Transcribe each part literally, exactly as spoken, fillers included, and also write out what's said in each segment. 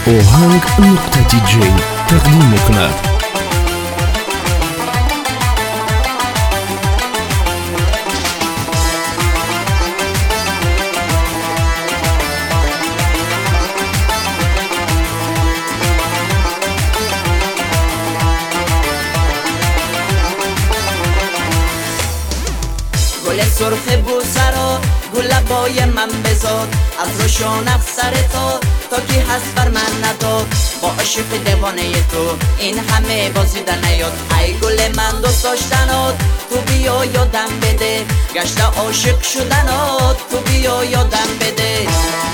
اوهنگ نقطه تی جی تقدیم میکند. گل سرخ بوسرا گل لبای من بزاد، از روشان افسر تو تا کی هست بر من نداد. با عشق دیوانه تو این همه بازیدن نیاد. ای گل من دوست داشتنات تو بیا یادم بده، گشت عاشق شدنات تو بیا یادم بده.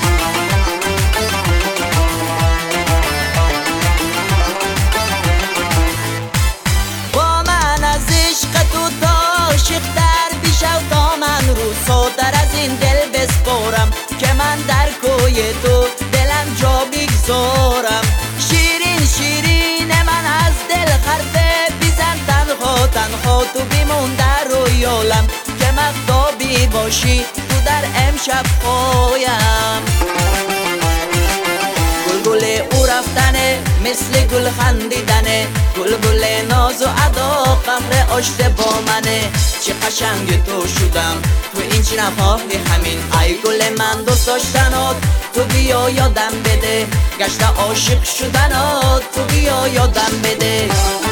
با من از عشق تو تا عاشق‌تر بیشو تا من رو سادر از این دل بسپارم که من در کوی تو دلم جا بگذارم. شیرین شیرین من از دل حرفه بیزن تنها تنها تو بیمون در رویالم که مقدابی باشی تو در امشب پایم. گل او رفتنه مثل گل خندیدنه، گل گل ناز و ادا قهر آشته با منه. چه قشنگ تو شدم تو این چی نفاهی همین. ای گل من دوست داشتنات تو بیا یادم بده، گشت عاشق شدنات تو بیا یادم بده.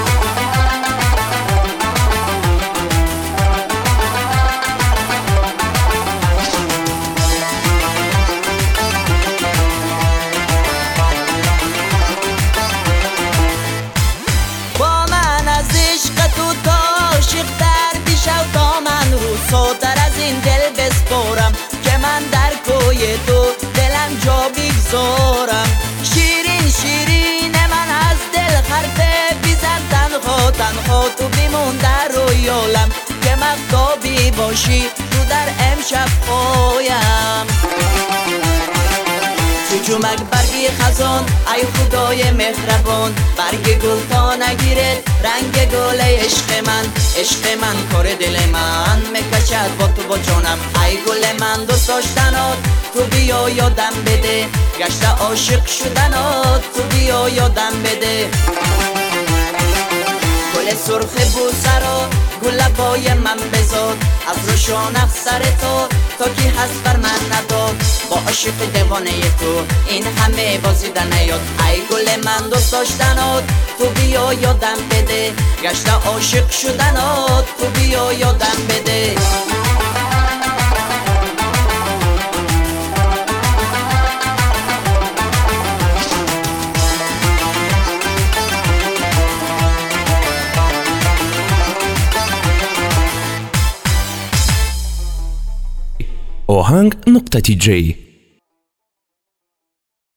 سادر از این دل بسپارم که من در کوی تو دلم جا بگذارم. شیرین شیرین من از دل حرفه بیزن تنها تنها تو بیمون در رویالم که مقدابی باشی تو در امشب پایم. تو جمک برگی خزان ای خدای مهربان، برگ گل تا نگیرد رنگ گل عشق من. عشق من کار دل من میکشد با تو با جانم. ای گل من دوست داشتنات تو بیا یادم بده، گشت عاشق شدنات تو بیا یادم بده. گل سرخ بوسرا گل لبای من بزاد، از روشان افسر تو تا کی هست بر من نداد. با عشق دیوانه تو این همه بازیدن نیاد. ای گل من دوست داشتنات تو بیا یادم بده، گشت عاشق شدنات تو بیا یادم بده. اوهنگ نقطه تی جی